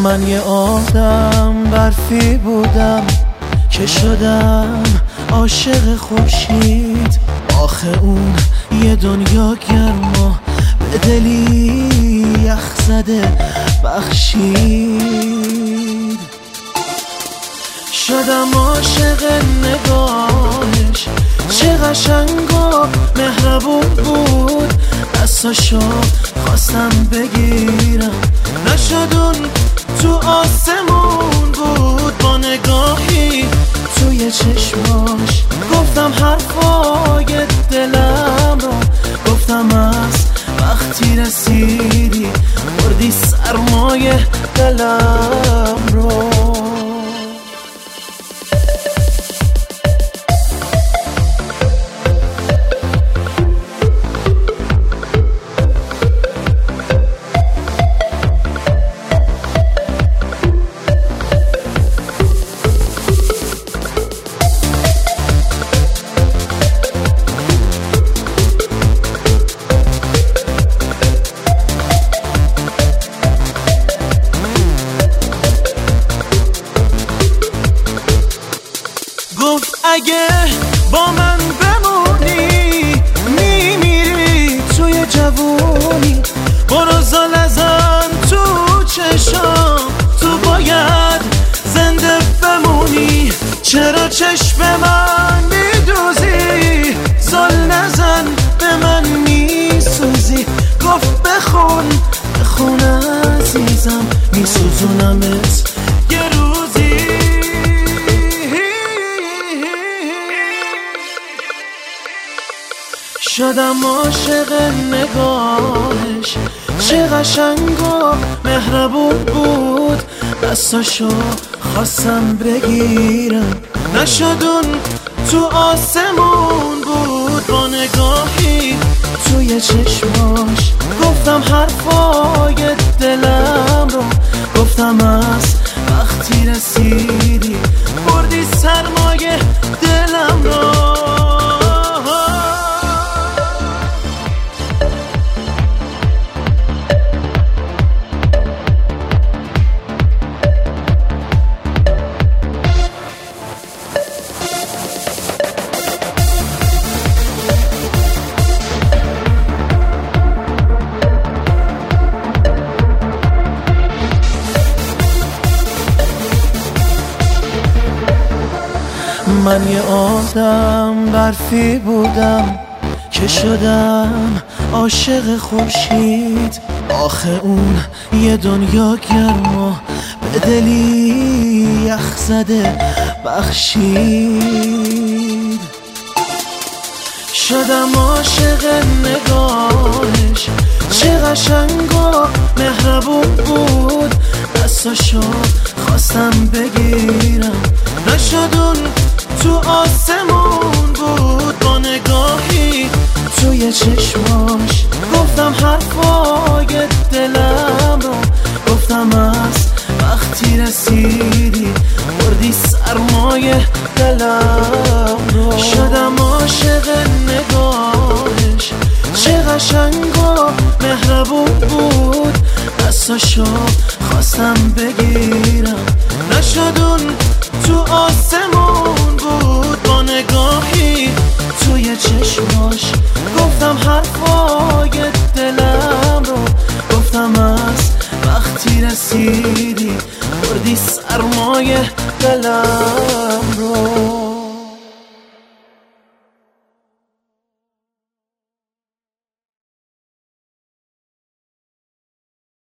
من یه آدم برفی بودم که شدم عاشق خورشید. آخه اون یه دنیا گرما به دلی یخ زده بخشید. شدم عاشق نگاهش، چه قشنگ و مهربون بود. دستاشو خواستم بگیرم، نشد اون تو آسمون بود. با نگاهی توی چشماش گفتم حرفای دلم رو، گفتم از وقتی رسیدی بردی سرمایه دلم رو. گفت اگه با من بمونی میمیری توی جوونی. برو زل ازن تو چشام، تو باید زنده بمونی. چرا چشم من میدوزی، زل نزن به من میسوزی. گفت بخون بخون عزیزم، میسوزونمت یه روزی. شدم عاشق نگاهش، چه قشنگ و مهربون بود. دستاشو خواستم بگیرم، نشد اون تو آسمون بود. با نگاهی توی چشماش گفتم حرفای دلم رو، گفتم از وقتی رسیدی بردی سرمایه دلم رو. من یه آدم برفی بودم که شدم عاشق خورشید. آخه اون یه دنیا گرما به دلی یخ زده بخشید. شدم عاشق نگاهش، چه قشنگ و مهربون بود. دستاشو خواستم بگیرم، نشد اون تو آسمون بود. با نگاهی توی چشماش گفتم حرفای دلم رو، گفتم از وقتی رسیدی بردی سرمایه دلم رو. شدم عاشق نگاهش، چه قشنگ و مهربون بود. دستاشو خواستم بگیرم، نشد اون تو آسمون بود. با نگاهی توی چشماش گفتم حرفای دلم رو، گفتم از وقتی رسیدی بردی سرمایه دلم رو.